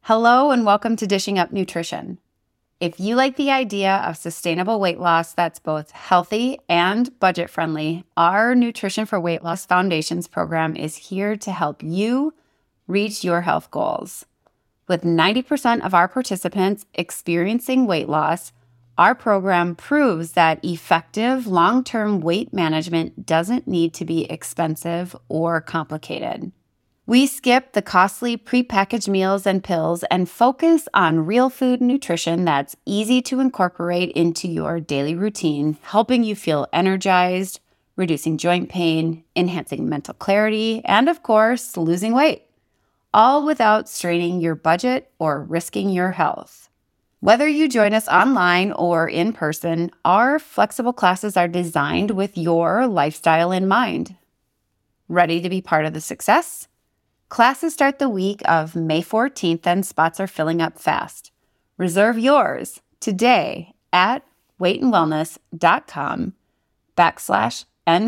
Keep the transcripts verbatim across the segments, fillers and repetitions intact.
Hello and welcome to Dishing Up Nutrition. If you like the idea of sustainable weight loss that's both healthy and budget-friendly, our Nutrition for Weight Loss Foundations program is here to help you reach your health goals. With ninety percent of our participants experiencing weight loss, our program proves that effective long-term weight management doesn't need to be expensive or complicated. We skip the costly prepackaged meals and pills and focus on real food nutrition that's easy to incorporate into your daily routine, helping you feel energized, reducing joint pain, enhancing mental clarity, and of course, losing weight, all without straining your budget or risking your health. Whether you join us online or in person, our flexible classes are designed with your lifestyle in mind. Ready to be part of the success? Classes start the week of May fourteenth and spots are filling up fast. Reserve yours today at weightandwellness.com backslash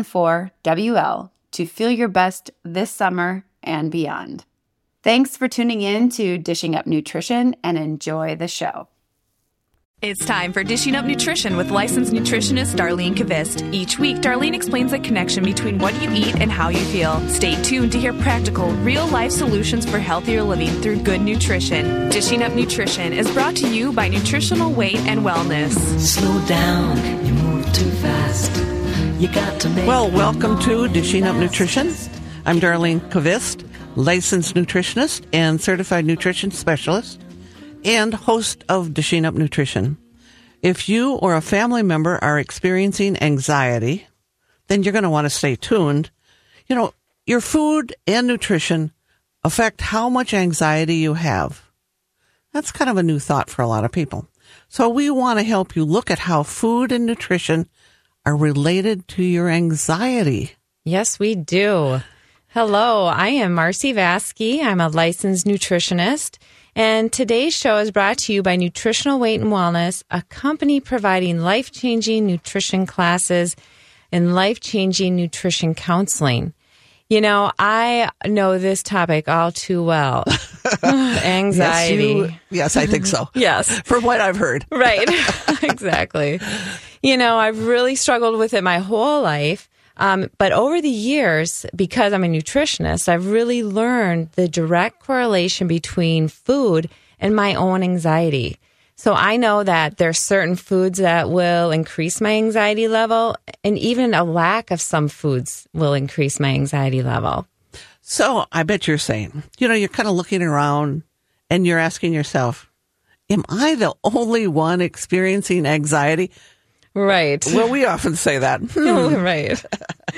N4WL to feel your best this summer and beyond. Thanks for tuning in to Dishing Up Nutrition and enjoy the show. It's time for Dishing Up Nutrition with licensed nutritionist Darlene Kvist. Each week, Darlene explains the connection between what you eat and how you feel. Stay tuned to hear practical, real-life solutions for healthier living through good nutrition. Dishing Up Nutrition is brought to you by Nutritional Weight and Wellness. Slow down, you move too fast. You got to make Well, welcome to Dishing Up Nutrition. I'm Darlene Kvist, licensed nutritionist and certified nutrition specialist, and host of Dishing Up Nutrition. If you or a family member are experiencing anxiety, then you're going to want to stay tuned. You know, your food and nutrition affect how much anxiety you have. That's kind of a new thought for a lot of people. So we want to help you look at how food and nutrition are related to your anxiety. Yes, we do. Hello, I am Marcy Vasky. I'm a licensed nutritionist. And today's show is brought to you by Nutritional Weight and Wellness, a company providing life-changing nutrition classes and life-changing nutrition counseling. You know, I know this topic all too well. Anxiety. Yes, you, yes, I think so. Yes. From what I've heard. Right. Exactly. You know, I've really struggled with it my whole life. Um, but over the years, because I'm a nutritionist, I've really learned the direct correlation between food and my own anxiety. So I know that there's certain foods that will increase my anxiety level, and even a lack of some foods will increase my anxiety level. So I bet you're saying, you know, you're kind of looking around and you're asking yourself, am I the only one experiencing anxiety? Right. Well, we often say that. Hmm. Right.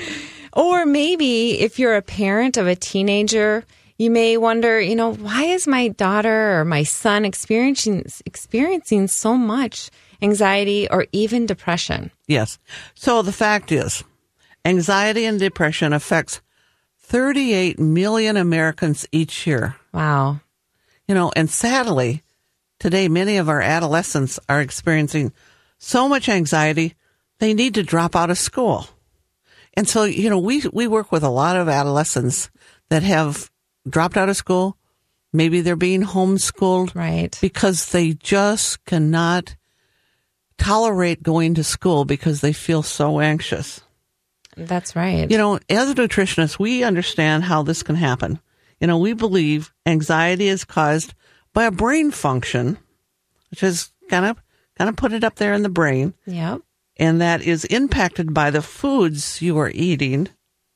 Or maybe if you're a parent of a teenager, you may wonder, you know, why is my daughter or my son experiencing experiencing so much anxiety or even depression? Yes. So the fact is, anxiety and depression affects thirty-eight million Americans each year. Wow. You know, and sadly, today many of our adolescents are experiencing so much anxiety, they need to drop out of school. And so, you know, we, we work with a lot of adolescents that have dropped out of school. Maybe they're being homeschooled. Right. Because they just cannot tolerate going to school because they feel so anxious. That's right. You know, as a nutritionist, we understand how this can happen. You know, we believe anxiety is caused by a brain function, which is kind of Kind of put it up there in the brain. Yep. And that is impacted by the foods you are eating.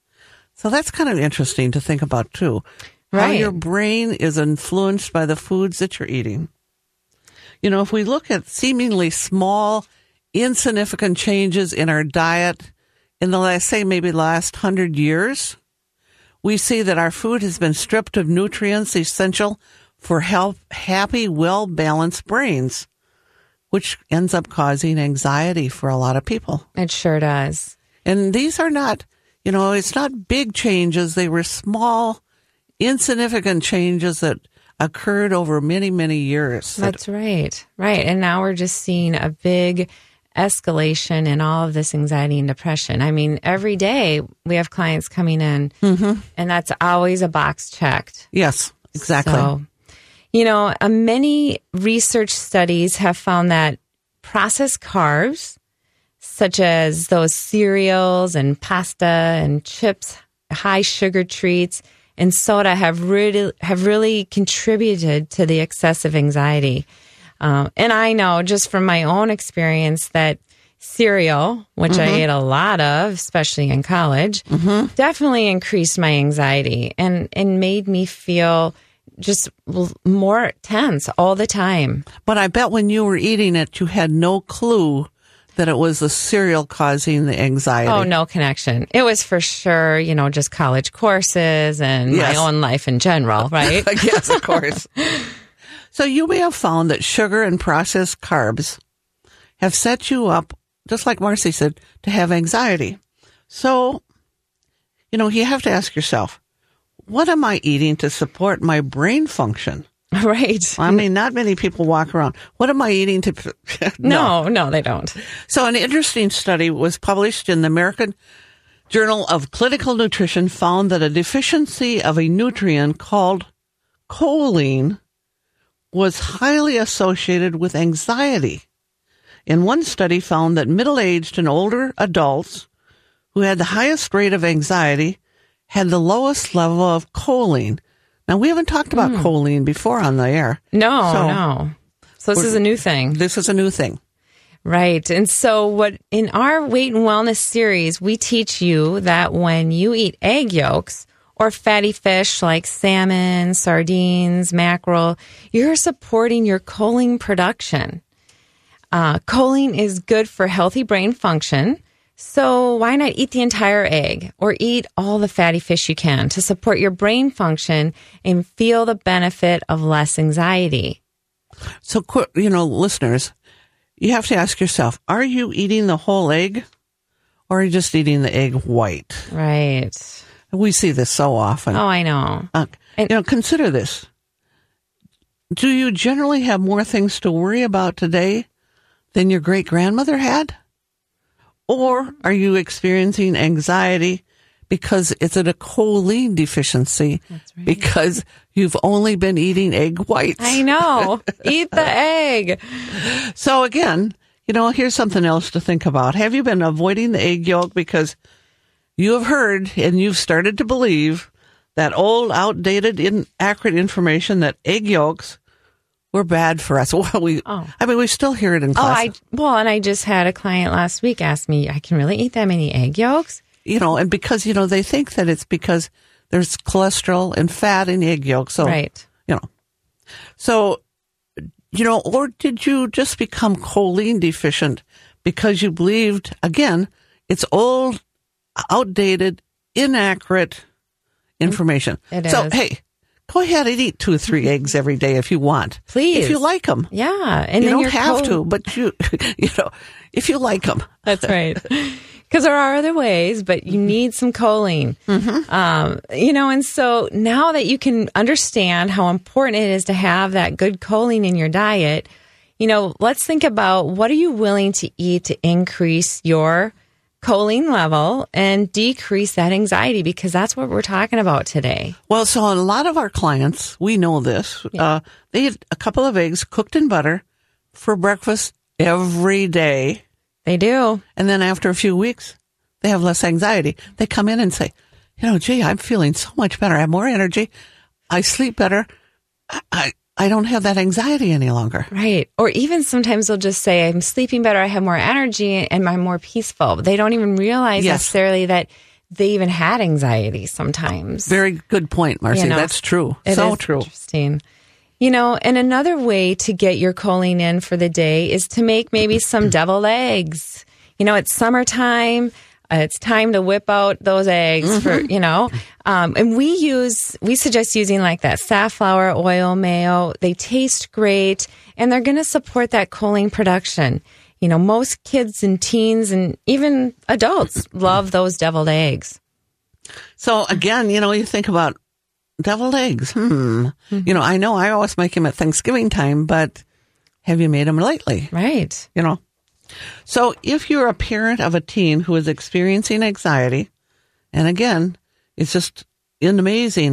So that's kind of interesting to think about, too. Right. How your brain is influenced by the foods that you're eating. You know, if we look at seemingly small, insignificant changes in our diet in the last, say, maybe last hundred years, we see that our food has been stripped of nutrients essential for health, happy, well-balanced brains, which ends up causing anxiety for a lot of people. It sure does. And these are not, you know, it's not big changes. They were small, insignificant changes that occurred over many, many years. That's right. Right. And now we're just seeing a big escalation in all of this anxiety and depression. I mean, every day we have clients coming in, mm-hmm. and that's always a box checked. Yes, exactly. So, You know, uh, many research studies have found that processed carbs, such as those cereals and pasta and chips, high sugar treats, and soda have really have really contributed to the excessive anxiety. Uh, and I know just from my own experience that cereal, which mm-hmm. I ate a lot of, especially in college, mm-hmm. definitely increased my anxiety and, and made me feel just more tense all the time. But I bet when you were eating it, you had no clue that it was the cereal causing the anxiety. Oh, no connection. It was for sure, you know, just college courses and yes. my own life in general, right? Yes, of course. So you may have found that sugar and processed carbs have set you up, just like Marcy said, to have anxiety. So, you know, you have to ask yourself, what am I eating to support my brain function? Right. I mean, not many people walk around. What am I eating to... no. no, no, they don't. So an interesting study was published in the American Journal of Clinical Nutrition found that a deficiency of a nutrient called choline was highly associated with anxiety. In one study found that middle-aged and older adults who had the highest rate of anxiety had the lowest level of choline. Now, we haven't talked about mm. choline before on the air. No, so, no. So this is a new thing. This is a new thing. Right. And so what in our Weight and Wellness series, we teach you that when you eat egg yolks or fatty fish like salmon, sardines, mackerel, you're supporting your choline production. Uh, choline is good for healthy brain function. So why not eat the entire egg or eat all the fatty fish you can to support your brain function and feel the benefit of less anxiety? So, you know, listeners, you have to ask yourself, are you eating the whole egg or are you just eating the egg white? Right. We see this so often. Oh, I know. Uh, and, you know, consider this. Do you generally have more things to worry about today than your great-grandmother had? Or are you experiencing anxiety because it's a choline deficiency? That's right. Because you've only been eating egg whites. I know. Eat the egg. So again, you know, here's something else to think about. Have you been avoiding the egg yolk because you have heard and you've started to believe that old, outdated, inaccurate information that egg yolks were bad for us? Well, we, oh. I mean, we still hear it in class. Oh, I, well, and I just had a client last week ask me, I can really eat that many egg yolks? You know, and because, you know, they think that it's because there's cholesterol and fat in egg yolks. So, right. you know, so, you know, or did you just become choline deficient because you believed, again, it's old, outdated, inaccurate information? It so, is. hey, go ahead and eat two or three eggs every day if you want. Please. If you like them. Yeah. And you then don't you're have co- to, but you, you know, if you like them. That's right. Because there are other ways, but you need some choline. Mm-hmm. Um, you know, and so now that you can understand how important it is to have that good choline in your diet, you know, let's think about what are you willing to eat to increase your choline level and decrease that anxiety, because that's what we're talking about today. Well, so a lot of our clients, we know this, yeah. uh, they eat a couple of eggs cooked in butter for breakfast every day. They do. And then after a few weeks, they have less anxiety. They come in and say, you know, gee, I'm feeling so much better. I have more energy. I sleep better. I, I I don't have that anxiety any longer. Right. Or even sometimes they'll just say, I'm sleeping better, I have more energy, and I'm more peaceful. But they don't even realize yes. necessarily that they even had anxiety sometimes. Very good point, Marcy. You know, that's true. It so is true. Interesting. You know, and another way to get your choline in for the day is to make maybe some deviled eggs. You know, it's summertime. Uh, it's time to whip out those eggs mm-hmm. for, you know, um, and we use, we suggest using like that safflower oil mayo. They taste great and they're going to support that choline production. You know, most kids and teens and even adults love those deviled eggs. So again, you know, you think about deviled eggs. Hmm. Mm-hmm. You know, I know I always make them at Thanksgiving time, but have you made them lately? Right. You know. So if you're a parent of a teen who is experiencing anxiety, and again, it's just amazing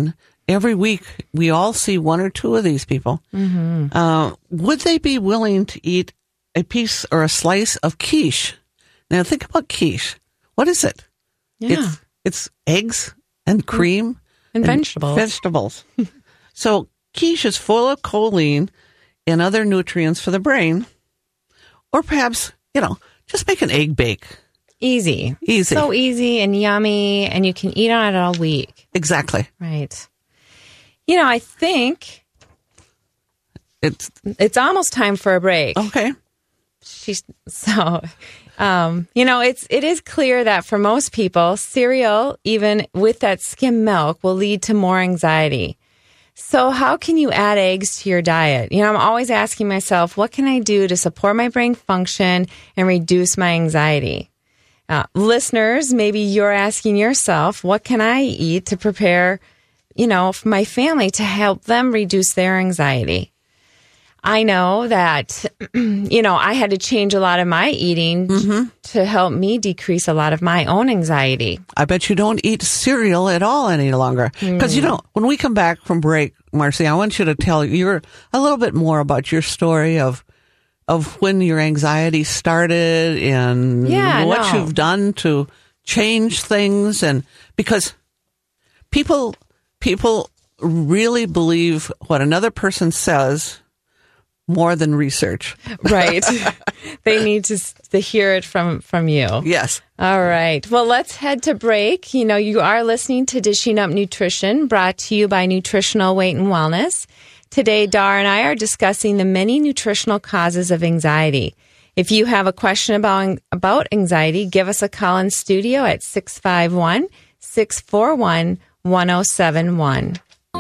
every week we all see one or two of these people. Mm-hmm. Uh, would they be willing to eat a piece or a slice of quiche? Now think about quiche. What is it? Yeah. It's, it's eggs and cream and, and vegetables. Vegetables. So quiche is full of choline and other nutrients for the brain. Or perhaps, you know, just make an egg bake. Easy. Easy. So easy and yummy, and you can eat on it all week. Exactly. Right. You know, I think it's it's almost time for a break. Okay. She's so um, you know, it's it is clear that for most people, cereal, even with that skim milk, will lead to more anxiety. So how can you add eggs to your diet? You know, I'm always asking myself, what can I do to support my brain function and reduce my anxiety? Uh, listeners, maybe you're asking yourself, what can I eat to prepare, you know, for my family to help them reduce their anxiety? I know that, you know, I had to change a lot of my eating mm-hmm. to help me decrease a lot of my own anxiety. I bet you don't eat cereal at all any longer. Because, mm. you know, when we come back from break, Marcy, I want you to tell you're a little bit more about your story of of when your anxiety started and yeah, what no. you've done to change things. And because people people really believe what another person says more than research. Right. They need to, to hear it from, from you. Yes. All right. Well, let's head to break. You know, you are listening to Dishing Up Nutrition, brought to you by Nutritional Weight and Wellness. Today, Dar and I are discussing the many nutritional causes of anxiety. If you have a question about, about anxiety, give us a call in studio at six five one, six four one, one oh seven one.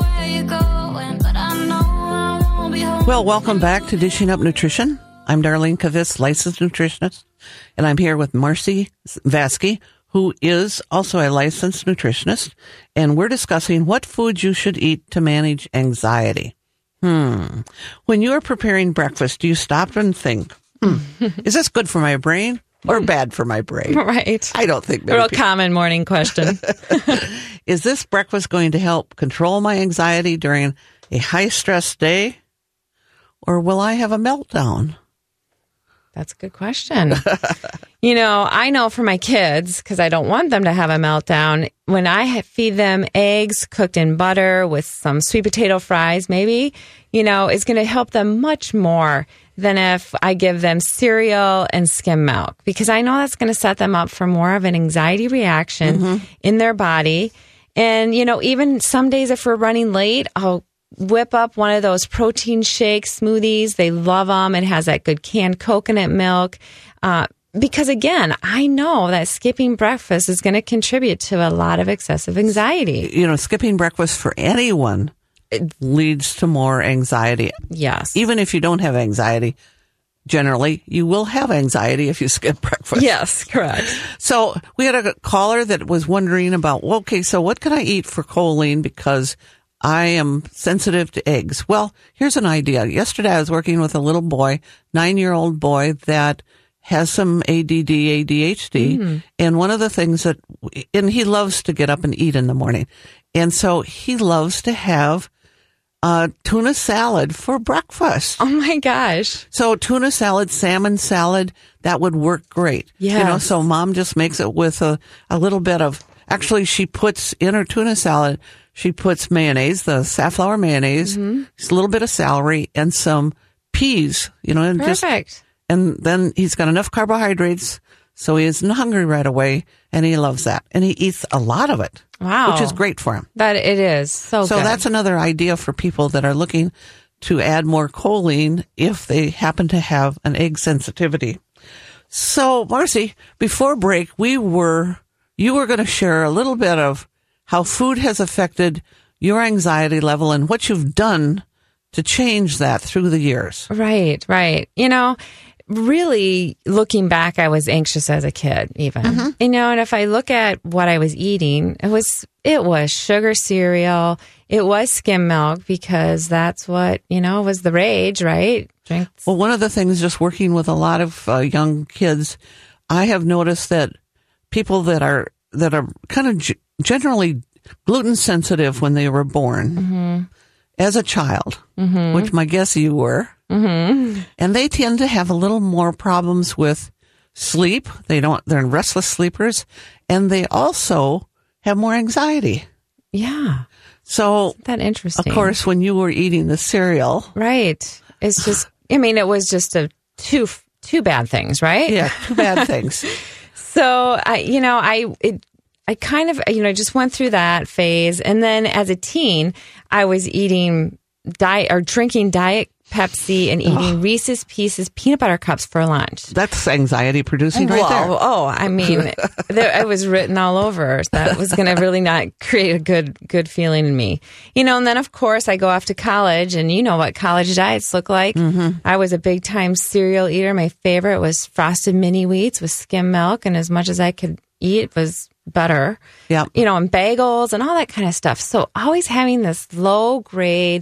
Well, welcome back to Dishing Up Nutrition. I'm Darlene Kavitz, licensed nutritionist, and I'm here with Marcy Vaske, who is also a licensed nutritionist, and we're discussing what foods you should eat to manage anxiety. Hmm. When you are preparing breakfast, do you stop and think, hmm, is this good for my brain or bad for my brain? Right. I don't think a real people. Common morning question. Is this breakfast going to help control my anxiety during a high-stress day, or will I have a meltdown? That's a good question. You know, I know for my kids, because I don't want them to have a meltdown, when I feed them eggs cooked in butter with some sweet potato fries, maybe, you know, it's going to help them much more than if I give them cereal and skim milk, because I know that's going to set them up for more of an anxiety reaction mm-hmm. in their body. And, you know, even some days if we're running late, I'll whip up one of those protein shake smoothies. They love them. It has that good canned coconut milk. Uh, because again, I know that skipping breakfast is going to contribute to a lot of excessive anxiety. You know, skipping breakfast for anyone it leads to more anxiety. Yes. Even if you don't have anxiety, generally, you will have anxiety if you skip breakfast. Yes, correct. So we had a caller that was wondering about, well, okay, so what can I eat for choline because I am sensitive to eggs? Well, here's an idea. Yesterday I was working with a little boy, nine-year-old boy that has some A D D, A D H D. Mm-hmm. And one of the things that, and he loves to get up and eat in the morning. And so he loves to have uh, tuna salad for breakfast. Oh my gosh. So tuna salad, salmon salad, that would work great. Yeah. You know, so mom just makes it with a, a little bit of, actually she puts in her tuna salad, she puts mayonnaise, the safflower mayonnaise, mm-hmm. a little bit of celery, and some peas, you know. And Perfect. Just, and then he's got enough carbohydrates, so he isn't hungry right away, and he loves that. And he eats a lot of it. Wow. Which is great for him. That it is. So So good. that's another idea for people that are looking to add more choline if they happen to have an egg sensitivity. So, Marcy, before break, we were, you were going to share a little bit of how food has affected your anxiety level and what you've done to change that through the years. Right, right. You know, really looking back, I was anxious as a kid, even. Mm-hmm. You know, and if I look at what I was eating, it was it was sugar cereal, it was skim milk, because that's what, you know, was the rage, right? Drink. Well, one of the things, just working with a lot of uh, young kids, I have noticed that people that are that are kind of g- generally gluten sensitive when they were born Mm-hmm. as a child, Mm-hmm. which my guess you were. Mm-hmm. And they tend to have a little more problems with sleep. They don't, they're restless sleepers, and they also have more anxiety. Yeah. So, Isn't that interesting? of course, when you were eating the cereal, Right. It's just, I mean, it was just a two, two bad things, right? yeah, two bad things. So I, you know, I, it, I kind of, you know, just went through that phase. And then as a teen, I was eating diet or drinking Diet Pepsi and eating Reese's Pieces peanut butter cups for lunch. That's anxiety producing right there. Whoa, oh, I mean, there, it was written all over. That was going to really not create a good, good feeling in me. You know, and then of course I go off to college, and you know what college diets look like. Mm-hmm. I was a big time cereal eater. My favorite was Frosted Mini Wheats with skim milk, and as much as I could eat was better. Yeah. You know, and bagels and all that kind of stuff. So always having this low grade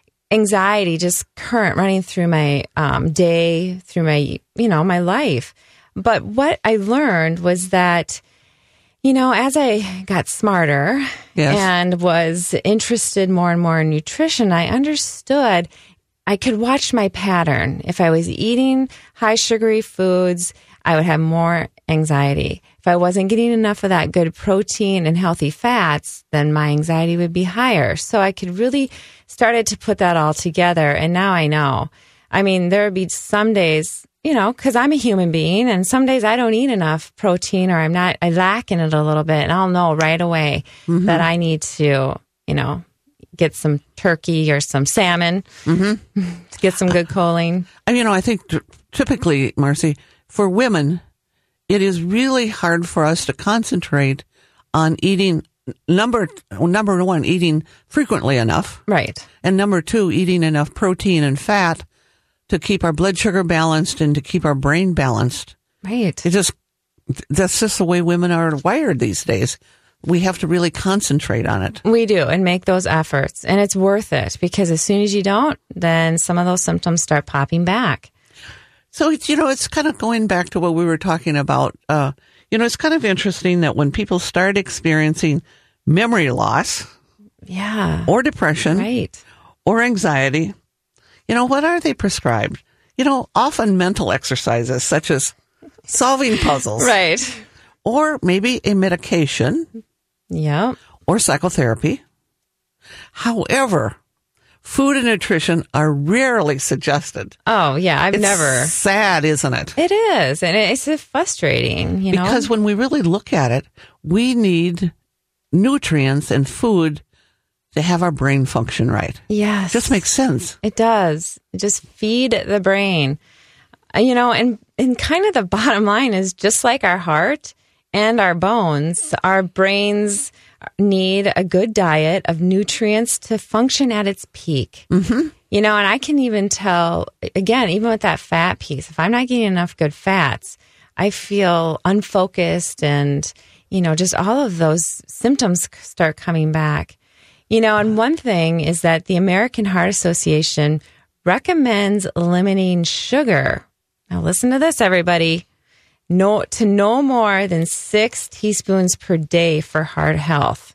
anxiety just current running through my um, day, through my, you know, my life. But what I learned was that, you know, as I got smarter Yes. and was interested more and more in nutrition, I understood I could watch my pattern. If I was eating high sugary foods, I would have more anxiety. If I wasn't getting enough of that good protein and healthy fats, then my anxiety would be higher. So I could really started to put that all together. And now I know. I mean, there would be some days, you know, because I'm a human being, and some days I don't eat enough protein, or I'm not, I lack in it a little bit. And I'll know right away mm-hmm. that I need to, you know, get some turkey or some salmon mm-hmm. to get some good choline. And, you know, I think t- typically, Marcy, for women, it is really hard for us to concentrate on eating number number one, eating frequently enough. Right. And number two, eating enough protein and fat to keep our blood sugar balanced and to keep our brain balanced. Right. It just, that's just the way women are wired these days. We have to really concentrate on it. We do, and make those efforts. And it's worth it, because as soon as you don't, then some of those symptoms start popping back. So, it's, you know, it's kind of going back to what we were talking about. Uh, you know, it's kind of interesting that when people start experiencing memory loss, yeah, or depression, right, or anxiety, you know, what are they prescribed? You know, often mental exercises such as solving puzzles. Right. Or maybe a medication. Yeah. Or psychotherapy. However, food and nutrition are rarely suggested. Oh, yeah. I've it's never. sad, isn't it? It is. And it's frustrating, you know. Because when we really look at it, we need nutrients and food to have our brain function right. Yes. It just makes sense. It does. Just feed the brain. You know, and, and kind of the bottom line is, just like our heart and our bones, our brains need a good diet of nutrients to function at its peak. Mm-hmm. You know, and I can even tell, again, even with that fat piece, if I'm not getting enough good fats, I feel unfocused, and, you know, just all of those symptoms start coming back. You know, and one thing is that the American Heart Association recommends limiting sugar. Now, listen to this, everybody. No, to no more than six teaspoons per day for heart health.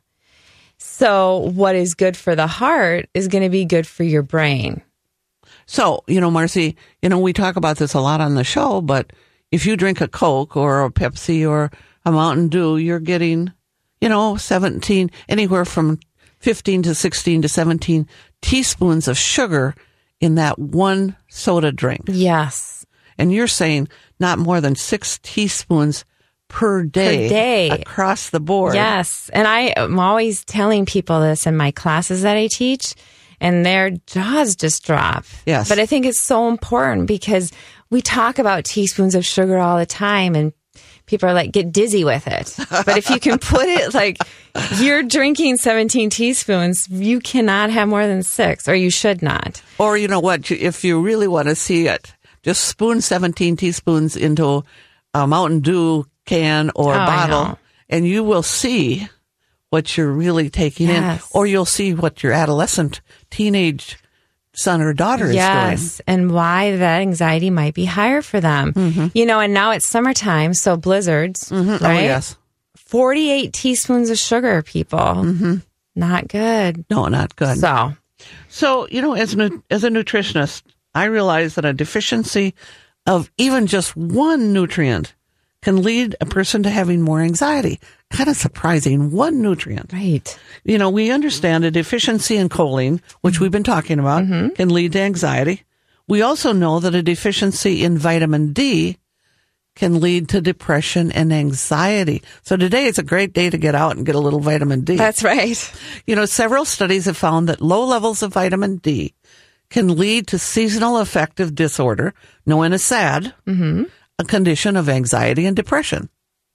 So what is good for the heart is going to be good for your brain. So, you know, Marcy, you know, we talk about this a lot on the show, but if you drink a Coke or a Pepsi or a Mountain Dew, you're getting, you know, seventeen, anywhere from fifteen to sixteen to seventeen teaspoons of sugar in that one soda drink. Yes. And you're saying not more than six teaspoons per day, per day across the board. Yes. And I am always telling people this in my classes that I teach, and their jaws just drop. Yes. But I think it's so important, because we talk about teaspoons of sugar all the time, and people are like, get dizzy with it. But if you can put it like, you're drinking seventeen teaspoons, you cannot have more than six, or you should not. Or, you know what, if you really want to see it, just spoon seventeen teaspoons into a Mountain Dew can or oh, bottle, and you will see what you're really taking yes. in. Or you'll see what your adolescent, teenage son or daughter is yes, doing. And why that anxiety might be higher for them. Mm-hmm. You know, and now it's summertime, so blizzards, Mm-hmm. right? Oh, yes. forty-eight teaspoons of sugar, people. Mm-hmm. Not good. No, not good. So, so you know, as, nu- as a nutritionist, I realize that a deficiency of even just one nutrient can lead a person to having more anxiety. Kind of surprising. One nutrient. right. You know, we understand a deficiency in choline, which we've been talking about, Mm-hmm. can lead to anxiety. We also know that a deficiency in vitamin D can lead to depression and anxiety. So today is a great day to get out and get a little vitamin D. That's right. You know, several studies have found that low levels of vitamin D can lead to seasonal affective disorder, known as S A D, mm-hmm. a condition of anxiety and depression.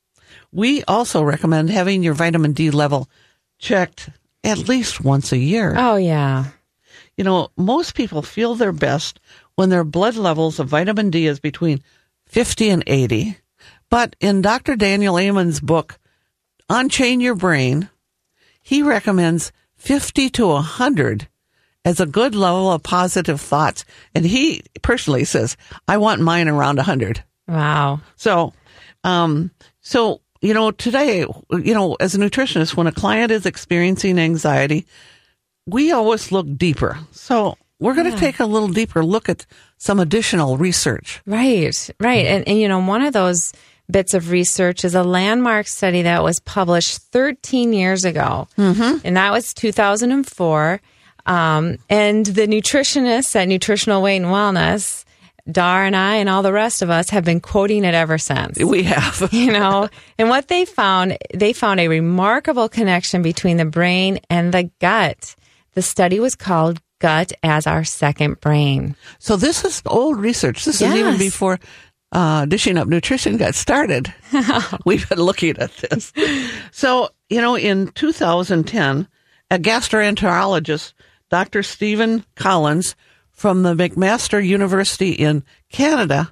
We also recommend having your vitamin D level checked at least once a year. Oh, yeah. You know, most people feel their best when their blood levels of vitamin D is between fifty and eighty. But in Doctor Daniel Amen's book, Unchain Your Brain, he recommends fifty to one hundred as a good level of positive thoughts. And he personally says, I want mine around one hundred. Wow. So, um, so, you know, today, you know, as a nutritionist, when a client is experiencing anxiety, we always look deeper. So we're going to Yeah. take a little deeper look at some additional research. Right, right. And, and, you know, one of those bits of research is a landmark study that was published thirteen years ago. Mm-hmm. And that was two thousand four. Um, and the nutritionists at Nutritional Weight and Wellness, Dar and I and all the rest of us have been quoting it ever since. We have. You know, and what they found, they found a remarkable connection between the brain and the gut. The study was called Gut as Our Second Brain. So this is old research. This is even Yes. before uh, Dishing Up Nutrition got started. We've been looking at this. So, you know, in two thousand ten, a gastroenterologist, Doctor Stephen Collins from the McMaster University in Canada,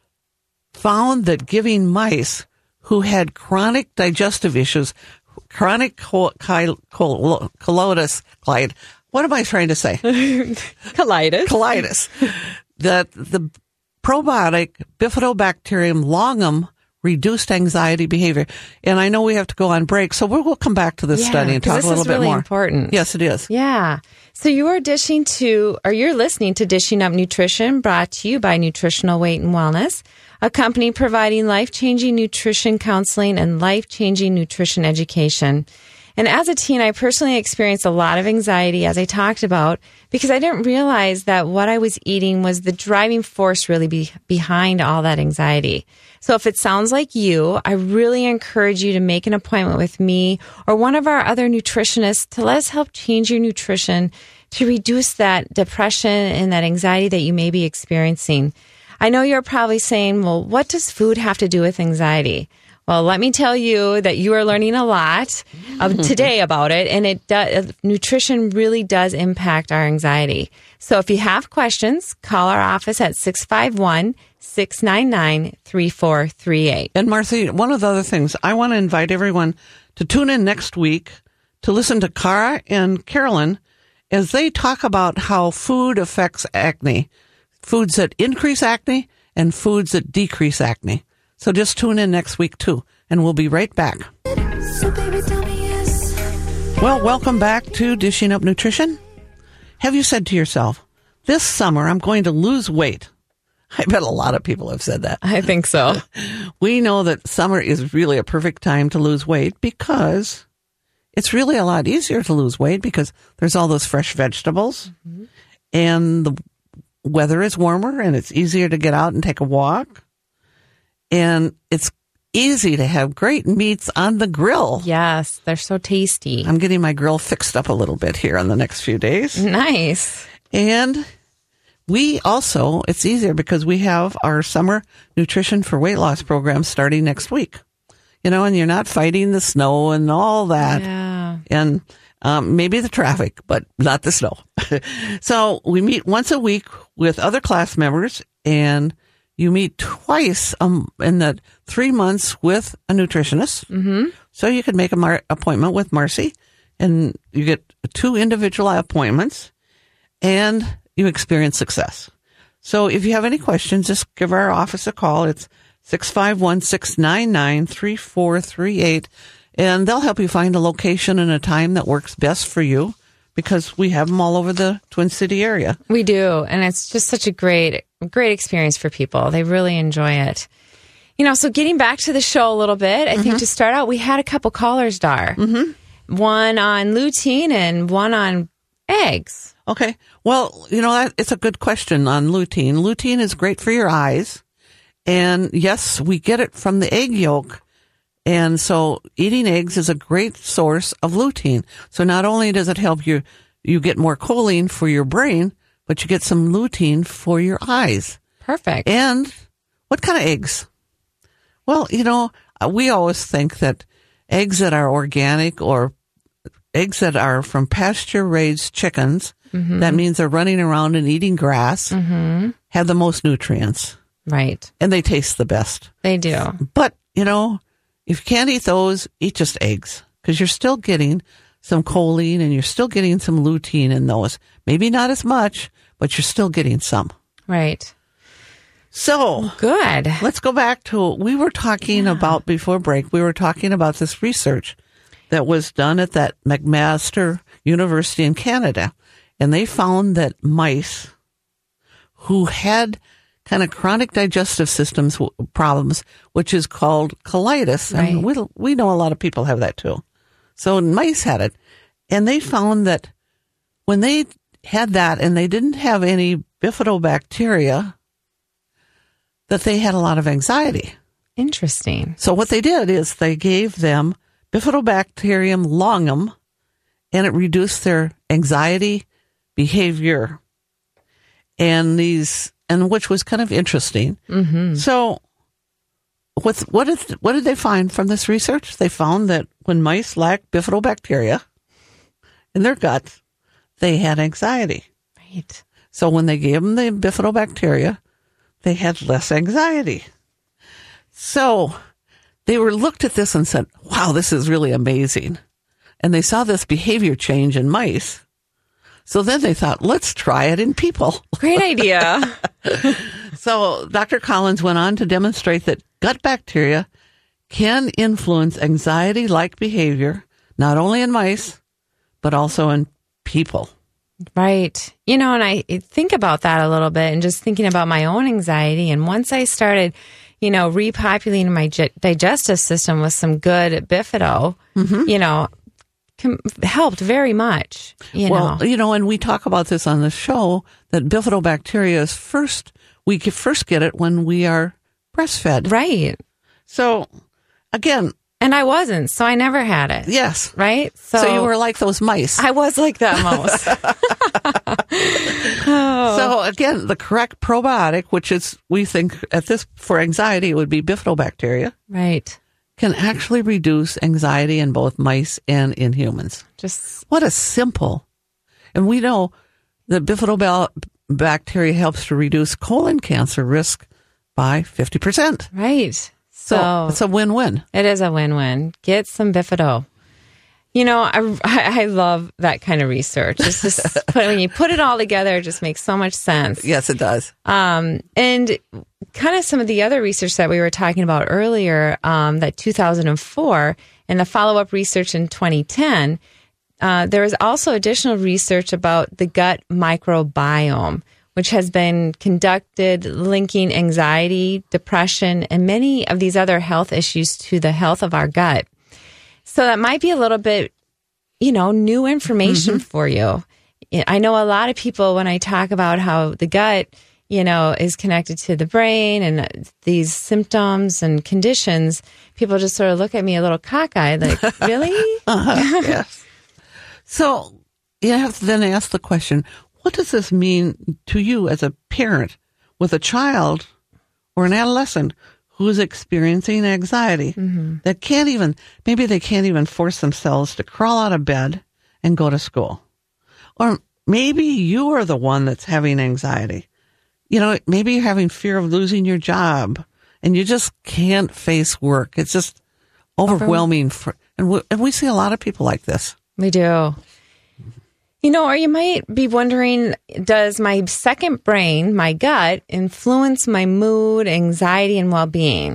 found that giving mice who had chronic digestive issues, chronic col- col- col- colitis, Clyde, what am I trying to say? Colitis. Colitis. That the probiotic Bifidobacterium longum reduced anxiety behavior. And I know we have to go on break, so we'll, we'll come back to this Yeah, study and 'cause talk this a little is bit really more. important. Yes, it is. Yeah. So you are dishing to, or you're listening to Dishing Up Nutrition, brought to you by Nutritional Weight and Wellness, a company providing life-changing nutrition counseling and life-changing nutrition education. And as a teen, I personally experienced a lot of anxiety, as I talked about, because I didn't realize that what I was eating was the driving force really be behind all that anxiety. So if it sounds like you, I really encourage you to make an appointment with me or one of our other nutritionists to let us help change your nutrition to reduce that depression and that anxiety that you may be experiencing. I know you're probably saying, well, what does food have to do with anxiety? Well, let me tell you that you are learning a lot of today about it, and it does, nutrition really does impact our anxiety. So if you have questions, call our office at six five one, six nine nine, three four three eight. And Marcy, one of the other things, I want to invite everyone to tune in next week to listen to Cara and Carolyn as they talk about how food affects acne, foods that increase acne and foods that decrease acne. So just tune in next week, too, and we'll be right back. So baby, tell me yes. Well, welcome back to Dishing Up Nutrition. Have you said to yourself, this summer I'm going to lose weight? I bet a lot of people have said that. I think so. We know that summer is really a perfect time to lose weight because it's really a lot easier to lose weight because there's all those fresh vegetables mm-hmm. and the weather is warmer and it's easier to get out and take a walk. And it's easy to have great meats on the grill. Yes, they're so tasty. I'm getting my grill fixed up a little bit here in the next few days. Nice. And we also, it's easier because we have our summer nutrition for weight loss program starting next week. You know, and you're not fighting the snow and all that. Yeah. And um, maybe the traffic, but not the snow. So we meet once a week with other class members, and you meet twice um, in the three months with a nutritionist. Mm-hmm. So you could make an mar- appointment with Marcy, and you get two individual appointments, and you experience success. So if you have any questions, just give our office a call. It's six five one, six nine nine, three four three eight. And they'll help you find a location and a time that works best for you, because we have them all over the Twin City area. We do. And it's just such a great, great experience for people. They really enjoy it. You know, so getting back to the show a little bit, I mm-hmm. think to start out, we had a couple callers, Dar. Mm-hmm. One on lutein and one on eggs. Okay. Well, you know, that, it's a good question on lutein. Lutein is great for your eyes. And yes, we get it from the egg yolk. And so eating eggs is a great source of lutein. So not only does it help you, you get more choline for your brain, but you get some lutein for your eyes. Perfect. And what kind of eggs? Well, you know, we always think that eggs that are organic or eggs that are from pasture-raised chickens, mm-hmm. that means they're running around and eating grass, mm-hmm. have the most nutrients. Right. And they taste the best. They do. But, you know, if you can't eat those, eat just eggs, because you're still getting some choline and you're still getting some lutein in those. Maybe not as much, but you're still getting some. Right. So, good. Let's go back to, we were talking yeah. about, before break, we were talking about this research that was done at that McMaster University in Canada. And they found that mice who had kind of chronic digestive systems w- problems, which is called colitis. Right. And we, we know a lot of people have that too. So mice had it. And they found that when they had that and they didn't have any bifidobacteria, that they had a lot of anxiety. Interesting. So what they did is they gave them Bifidobacterium longum, and it reduced their anxiety behavior. And these, and which was kind of interesting. Mm-hmm. So what's, what did, what did they find from this research? They found that when mice lacked bifidobacteria in their guts, they had anxiety. Right. So when they gave them the bifidobacteria, they had less anxiety. So they were looked at this and said, wow, this is really amazing. And they saw this behavior change in mice. So then they thought, let's try it in people. Great idea. So Doctor Collins went on to demonstrate that gut bacteria can influence anxiety-like behavior, not only in mice, but also in people. Right. You know, and I think about that a little bit and just thinking about my own anxiety. And once I started, you know, repopulating my ge- digestive system with some good bifido, mm-hmm. you know, com- helped very much. You well, know. you know, and we talk about this on the show that bifidobacteria is first, we can first get it when we are breastfed. Right. So again, and I wasn't, so I never had it. Yes. Right? So, so you were like those mice. I was like that mouse. oh. So again, the correct probiotic, which is, we think at this, for anxiety, it would be bifidobacteria. Right. Can actually reduce anxiety in both mice and in humans. Just what a simple, and we know that bifidobacteria helps to reduce colon cancer risk by fifty percent. Right. So, so it's a win-win. It is a win-win. Get some bifido. You know, I, I love that kind of research. It's just when you put it all together, it just makes so much sense. Yes, it does. Um, and kind of some of the other research that we were talking about earlier, um, that two thousand four and the follow-up research in twenty ten, uh, there was also additional research about the gut microbiome, which has been conducted linking anxiety, depression, and many of these other health issues to the health of our gut. So that might be a little bit, you know, new information mm-hmm. for you. I know a lot of people, when I talk about how the gut, you know, is connected to the brain and these symptoms and conditions, people just sort of look at me a little cockeyed, like, really? uh-huh. Yes. So you have to then ask the question, what does this mean to you as a parent with a child or an adolescent who is experiencing anxiety mm-hmm. that can't even, maybe they can't even force themselves to crawl out of bed and go to school? Or maybe you are the one that's having anxiety. You know, maybe you're having fear of losing your job and you just can't face work. It's just overwhelming. For, and, we, and we see a lot of people like this. We do. You know, or you might be wondering, does my second brain, my gut, influence my mood, anxiety, and well-being?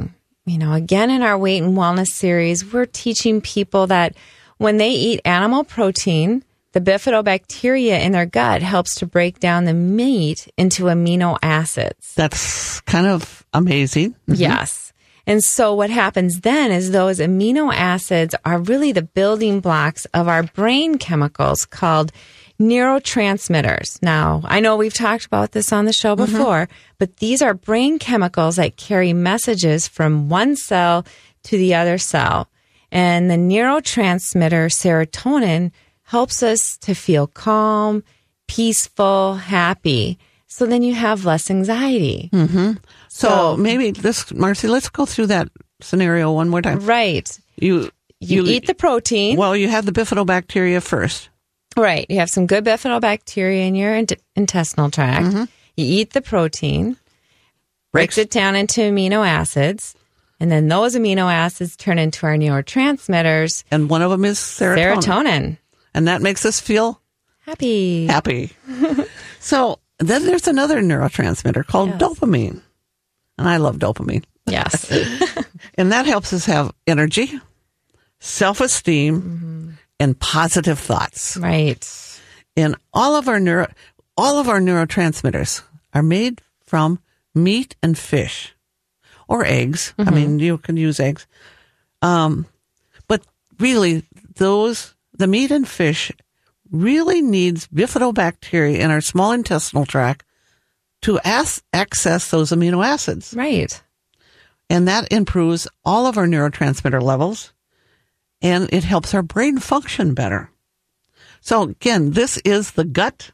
you know, again, in our weight and wellness series, we're teaching people that when they eat animal protein, the bifidobacteria in their gut helps to break down the meat into amino acids. That's kind of amazing. Mm-hmm. Yes. And so what happens then is those amino acids are really the building blocks of our brain chemicals called neurotransmitters. Now, I know we've talked about this on the show before, mm-hmm. but these are brain chemicals that carry messages from one cell to the other cell. And the neurotransmitter serotonin helps us to feel calm, peaceful, happy. So then you have less anxiety. Mm-hmm. So, So maybe this, Marcy, let's go through that scenario one more time. right. You You, eat the protein. Well, you have the bifidobacteria first. Right. You have some good bifidobacteria in your in- intestinal tract. Mm-hmm. You eat the protein, breaks it down into amino acids, and then those amino acids turn into our neurotransmitters, And one of them is serotonin. serotonin. And that makes us feel Happy. happy. So then there's another neurotransmitter called Yes. dopamine. And I love dopamine. Yes. And that helps us have energy, self-esteem, mm-hmm. and positive thoughts. Right. And all of our neuro, all of our neurotransmitters are made from meat and fish or eggs. Mm-hmm. I mean, you can use eggs. Um, but really those, the meat and fish really needs bifidobacteria in our small intestinal tract to as- access those amino acids. Right. And that improves all of our neurotransmitter levels, and it helps our brain function better. So again, this is the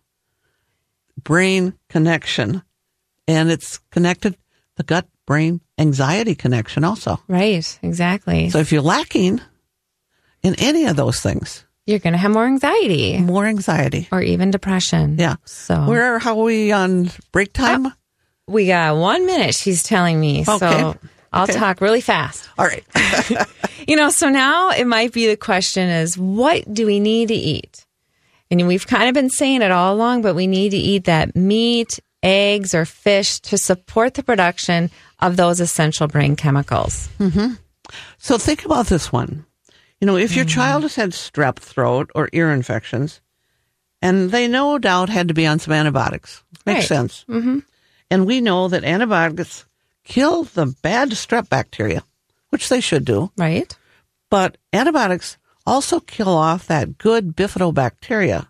gut-brain connection, and it's connected, the gut-brain anxiety connection also. Right. Exactly. So if you're lacking in any of those things, You're going to have more anxiety more anxiety. or even depression. Yeah. So Where, how are we on break time? Oh. we got one minute, she's telling me. Okay. So I'll Okay. talk really fast. All right. You know, so now it might be the question is, what do we need to eat? And we've kind of been saying it all along, but we need to eat that meat, eggs, or fish to support the production of those essential brain chemicals. Mm-hmm. So think about this one. You know, if your mm-hmm. child has had strep throat or ear infections, and they no doubt had to be on some antibiotics. Makes Right. sense. Mm-hmm. And we know that antibiotics kill the bad strep bacteria, which they should do. Right. But antibiotics also kill off that good bifidobacteria,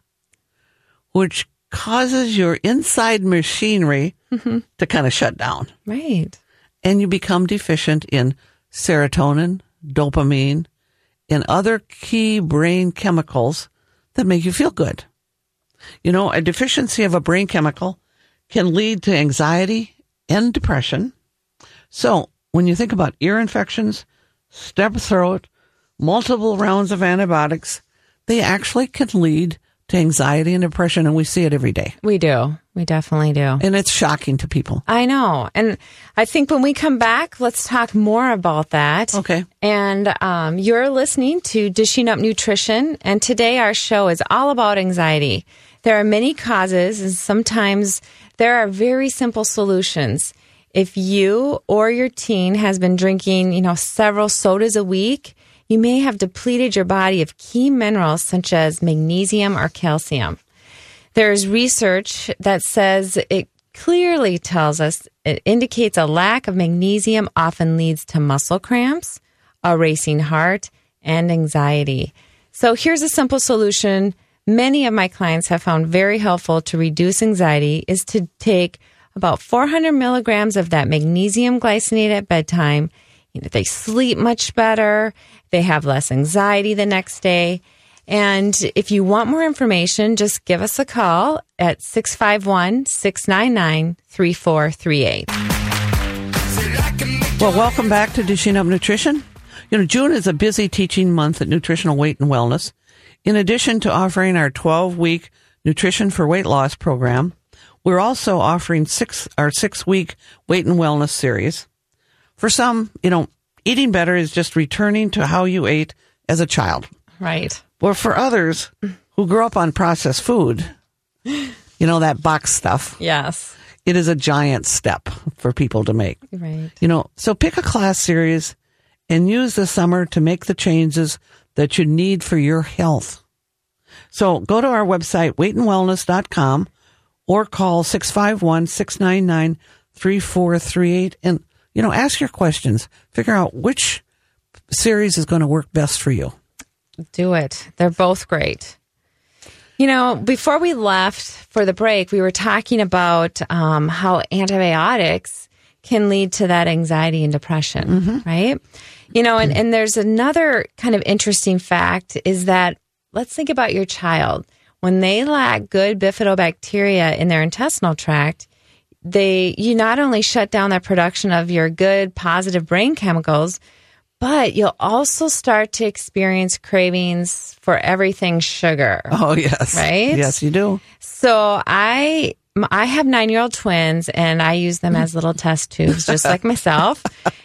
which causes your inside machinery mm-hmm. to kind of shut down. Right. And you become deficient in serotonin, dopamine, and other key brain chemicals that make you feel good. You know, a deficiency of a brain chemical can lead to anxiety and depression. So when you think about ear infections, strep throat, multiple rounds of antibiotics, they actually can lead to anxiety and depression, and we see it every day. We do. We definitely do. And it's shocking to people. I know. And I think when we come back, let's talk more about that. Okay. And um, you're listening to Dishing Up Nutrition. And today our show is all about anxiety. There are many causes, and sometimes there are very simple solutions. If you or your teen has been drinking, you know, several sodas a week, you may have depleted your body of key minerals such as magnesium or calcium. There's research that says it clearly tells us it indicates a lack of magnesium often leads to muscle cramps, a racing heart, and anxiety. So here's a simple solution many of my clients have found very helpful to reduce anxiety is to take about four hundred milligrams of that magnesium glycinate at bedtime. You know, they sleep much better. They have less anxiety the next day. And if you want more information, just give us a call at six five one, six nine nine, three four three eight. Well, welcome back to Dishing Up Nutrition. You know, June is a busy teaching month at Nutritional Weight and Wellness. In addition to offering our twelve-week Nutrition for Weight Loss program, we're also offering six our six-week Weight and Wellness series. For some, you know, eating better is just returning to how you ate as a child. Right. Well, for others who grew up on processed food, you know, that box stuff, Yes. it is a giant step for people to make. Right. You know, so pick a class series and use the summer to make the changes that you need for your health. So go to our website, weight and wellness dot com, or call six five one, six nine nine, three four three eight and, you know, ask your questions. Figure out which series is going to work best for you. Do it. They're both great. You know, before we left for the break, we were talking about um, how antibiotics can lead to that anxiety and depression, mm-hmm. right? You know, and, and there's another kind of interesting fact is that let's think about your child. When they lack good bifidobacteria in their intestinal tract, they you not only shut down the production of your good, positive brain chemicals, but you'll also start to experience cravings for everything sugar. Oh, yes. Right? Yes, you do. So I I have nine-year-old twins, and I use them as little test tubes, just like myself.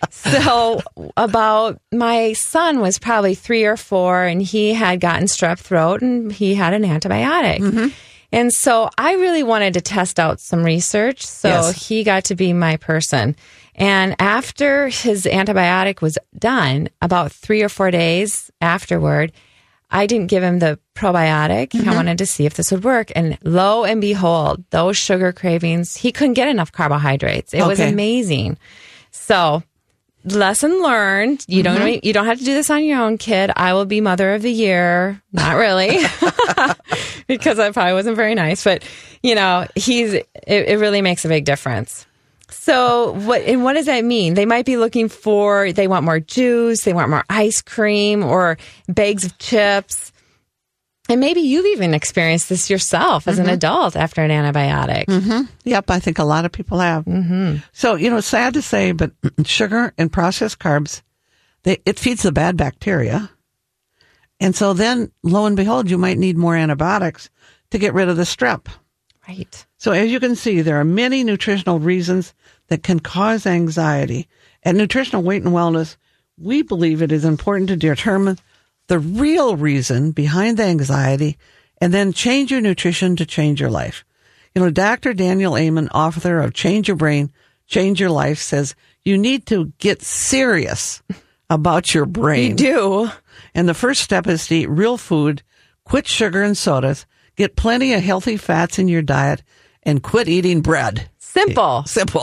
So about my son was probably three or four, and he had gotten strep throat, and he had an antibiotic. Mm-hmm. And so I really wanted to test out some research, so yes. he got to be my person. And after his antibiotic was done, about three or four days afterward, I didn't give him the probiotic. Mm-hmm. I wanted to see if this would work. And lo and behold, those sugar cravings, he couldn't get enough carbohydrates. It okay. was amazing. So lesson learned. You don't mm-hmm. you don't have to do this on your own, kid. I will be mother of the year. Not really, because I probably wasn't very nice. But, you know, he's it, it really makes a big difference. So what and what does that mean? They might be looking for, they want more juice, they want more ice cream or bags of chips. And maybe you've even experienced this yourself as mm-hmm. an adult after an antibiotic. Mm-hmm. Yep, I think a lot of people have. Mm-hmm. So, you know, sad to say, but sugar and processed carbs, they, it feeds the bad bacteria. And so then, lo and behold, you might need more antibiotics to get rid of the strep. Right. So as you can see, there are many nutritional reasons that can cause anxiety. At Nutritional Weight and Wellness, we believe it is important to determine the real reason behind the anxiety and then change your nutrition to change your life. You know, Doctor Daniel Amen, author of Change Your Brain, Change Your Life, says you need to get serious about your brain. You do. And the first step is to eat real food, quit sugar and sodas, get plenty of healthy fats in your diet, and quit eating bread. Simple. Simple.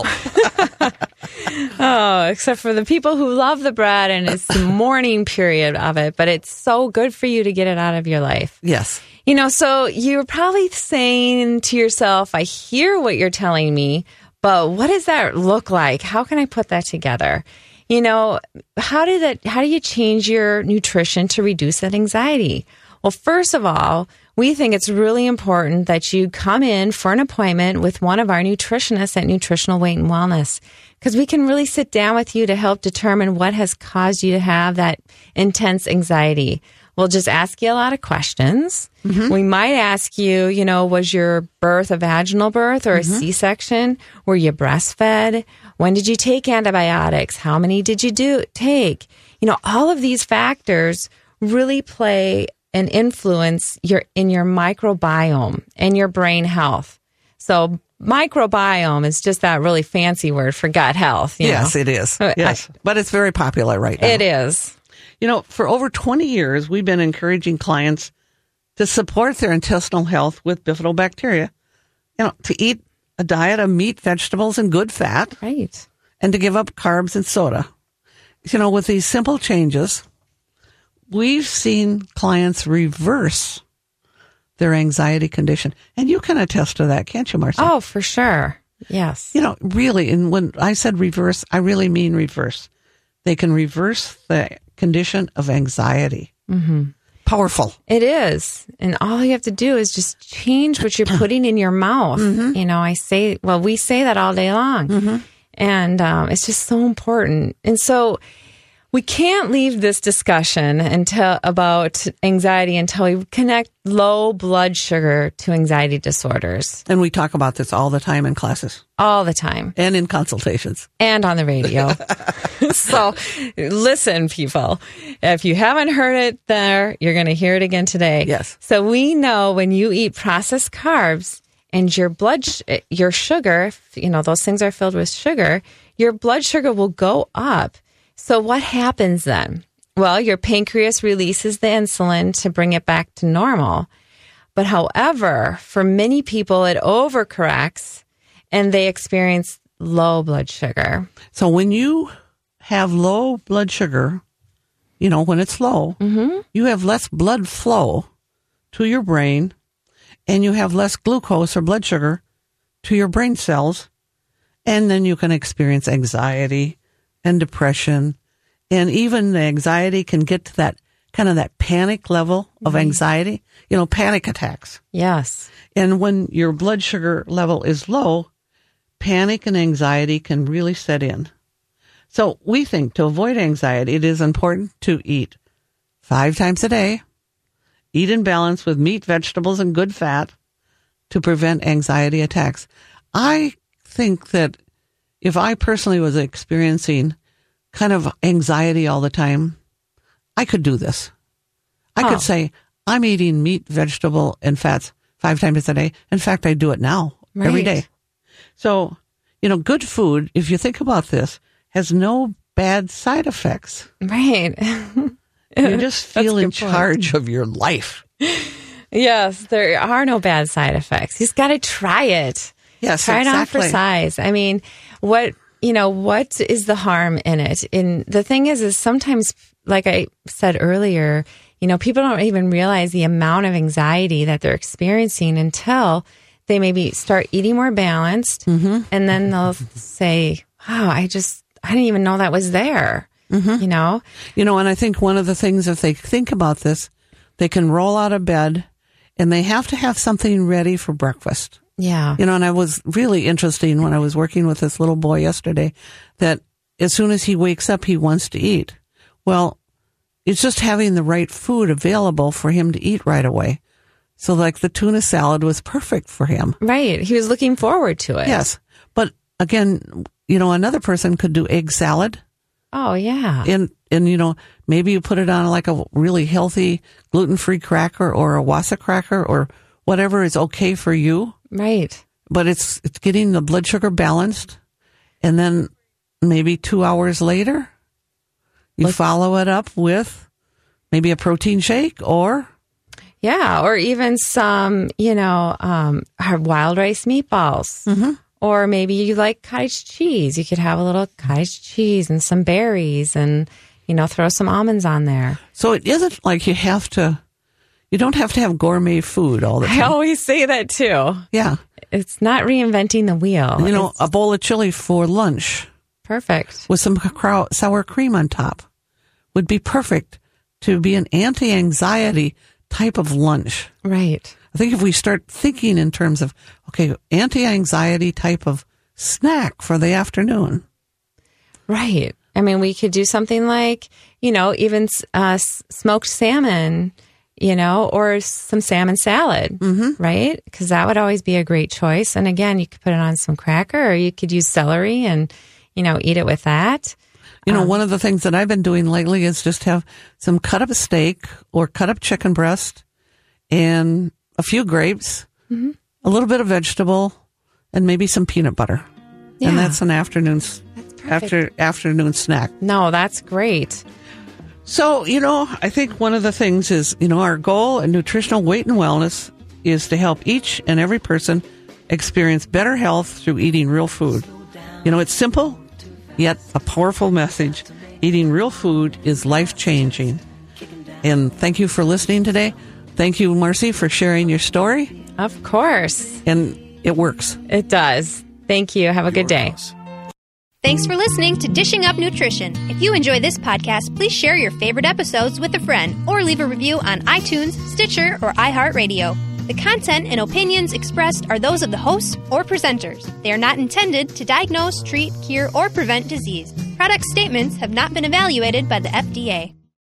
Oh, except for the people who love the bread and it's the morning period of it, but it's so good for you to get it out of your life. Yes. You know, so you're probably saying to yourself, I hear what you're telling me, but what does that look like? How can I put that together? You know, how did that, how do you change your nutrition to reduce that anxiety? Well, first of all, we think it's really important that you come in for an appointment with one of our nutritionists at Nutritional Weight and Wellness, because we can really sit down with you to help determine what has caused you to have that intense anxiety. We'll just ask you a lot of questions. Mm-hmm. We might ask you, you know, was your birth a vaginal birth or a mm-hmm. C-section? Were you breastfed? When did you take antibiotics? How many did you do take? You know, all of these factors really play and influence your in your microbiome and your brain health. So microbiome is just that really fancy word for gut health. You yes, know? It is. Yes, I, but it's very popular right now. It is. You know, for over twenty years, we've been encouraging clients to support their intestinal health with bifidobacteria. You know, to eat a diet of meat, vegetables, and good fat. Right. And to give up carbs and soda. You know, with these simple changes, we've seen clients reverse their anxiety condition. And you can attest to that, can't you, Marcy? Oh, for sure. Yes. You know, really, and when I said reverse, I really mean reverse. They can reverse the condition of anxiety. Mm-hmm. Powerful. It is. And all you have to do is just change what you're putting in your mouth. Mm-hmm. You know, I say, well, we say that all day long. Mm-hmm. And um, it's just so important. And so we can't leave this discussion until about anxiety until we connect low blood sugar to anxiety disorders. And we talk about this all the time in classes. All the time. And in consultations. And on the radio. So listen, people, if you haven't heard it there, you're going to hear it again today. Yes. So we know when you eat processed carbs and your blood, sh- your sugar, you know, those things are filled with sugar, your blood sugar will go up. So what happens then? Well, your pancreas releases the insulin to bring it back to normal. But however, for many people, it overcorrects and they experience low blood sugar. So when you have low blood sugar, you know, when it's low, mm-hmm. you have less blood flow to your brain and you have less glucose or blood sugar to your brain cells. And then you can experience anxiety and depression. And even the anxiety can get to that kind of that panic level of anxiety, you know, panic attacks. Yes. And when your blood sugar level is low, panic and anxiety can really set in. So we think to avoid anxiety, it is important to eat five times a day, eat in balance with meat, vegetables, and good fat to prevent anxiety attacks. I think that if I personally was experiencing kind of anxiety all the time, I could do this. I oh. could say, I'm eating meat, vegetable, and fats five times a day. In fact, I do it now right. every day. So, you know, good food, if you think about this, has no bad side effects. Right. You just feel in charge point. of your life. Yes, there are no bad side effects. You just got to try it. Yes, try exactly. it on for size. I mean, what, you know, what is the harm in it? And the thing is, is sometimes, like I said earlier, you know, people don't even realize the amount of anxiety that they're experiencing until they maybe start eating more balanced. Mm-hmm. And then they'll say, wow, I just, I didn't even know that was there. Mm-hmm. You know? You know, and I think one of the things, if they think about this, they can roll out of bed and they have to have something ready for breakfast. Yeah. You know, and I was really interesting when I was working with this little boy yesterday that as soon as he wakes up, he wants to eat. Well, it's just having the right food available for him to eat right away. So like the tuna salad was perfect for him. Right. He was looking forward to it. Yes. But again, you know, another person could do egg salad. Oh, yeah. And, and, you know, maybe you put it on like a really healthy gluten-free cracker or a Wasa cracker or whatever is okay for you. Right. But it's, it's getting the blood sugar balanced. And then maybe two hours later, you Look, follow it up with maybe a protein shake or... Yeah, or even some, you know, um, wild rice meatballs. Mm-hmm. Or maybe you like cottage cheese. You could have a little cottage cheese and some berries and, you know, throw some almonds on there. So it isn't like you have to, you don't have to have gourmet food all the time. I always say that too. Yeah. It's not reinventing the wheel. You know, it's a bowl of chili for lunch. Perfect. With some cacao, sour cream on top would be perfect to be an anti-anxiety type of lunch. Right. I think if we start thinking in terms of, okay, anti-anxiety type of snack for the afternoon. Right. I mean, we could do something like, you know, even uh, smoked salmon, you know, or some salmon salad, mm-hmm. right? Because that would always be a great choice. And again, you could put it on some cracker or you could use celery and, you know, eat it with that. You know, um, one of the things that I've been doing lately is just have some cut up steak or cut up chicken breast and a few grapes, mm-hmm. a little bit of vegetable, and maybe some peanut butter. Yeah. And that's an afternoon, that's after, afternoon snack. No, that's great. So, you know, I think one of the things is, you know, our goal in nutritional weight and wellness is to help each and every person experience better health through eating real food. You know, it's simple, yet a powerful message. Eating real food is life-changing. And thank you for listening today. Thank you, Marcy, for sharing your story. Of course. And it works. It does. Thank you. Have a good day. Thanks for listening to Dishing Up Nutrition. If you enjoy this podcast, please share your favorite episodes with a friend or leave a review on iTunes, Stitcher, or iHeartRadio. The content and opinions expressed are those of the hosts or presenters. They are not intended to diagnose, treat, cure, or prevent disease. Product statements have not been evaluated by the F D A.